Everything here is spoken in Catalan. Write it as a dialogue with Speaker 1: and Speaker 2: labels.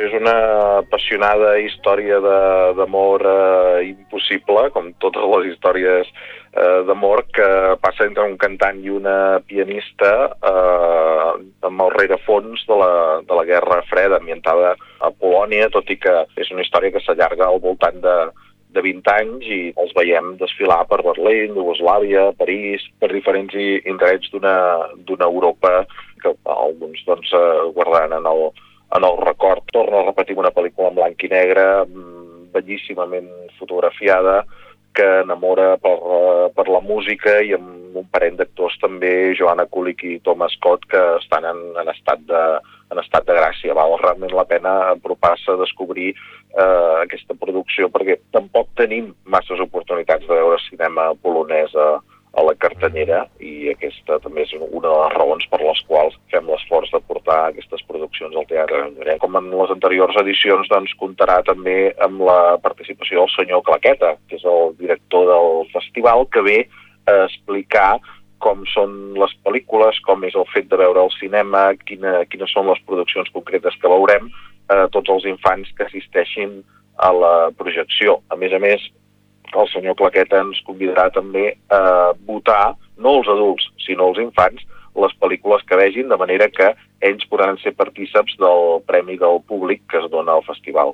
Speaker 1: És una apassionada història d'amor impossible, com totes les històries d'amor, que passa entre un cantant i una pianista amb el rerefons de la Guerra Freda, ambientada a Polònia, tot i que és una història que s'allarga al voltant de 20 anys i els veiem desfilar per Berlín, Iugoslàvia, París, per diferents indrets d'una Europa que alguns guardaran en el record. Torna a repetir una pel·lícula en blanc i negre, bellíssimament fotografiada, que enamora per la música i amb un parell d'actors també, Joanna Kulig i Thomas Scott, que estan en estat de gràcia. Val realment la pena apropar-se a descobrir aquesta producció, perquè tampoc tenim masses oportunitats de veure cinema polonès a la cartellera, i aquesta també és una de les raons per les quals fem l'esforç de portar aquestes produccions al Teatre Lloret. Com en les anteriors edicions, comptarà també amb la participació del senyor Claqueta, que és el director del festival, que ve a explicar com són les pel·lícules, com és el fet de veure el cinema, quines són les produccions concretes que veurem, tots els infants que assisteixin a la projecció. A més, el senyor Claqueta ens convidarà també a votar, no els adults, sinó els infants, les pel·lícules que vegin, de manera que ells podran ser partíceps del premi del públic que es dona al festival.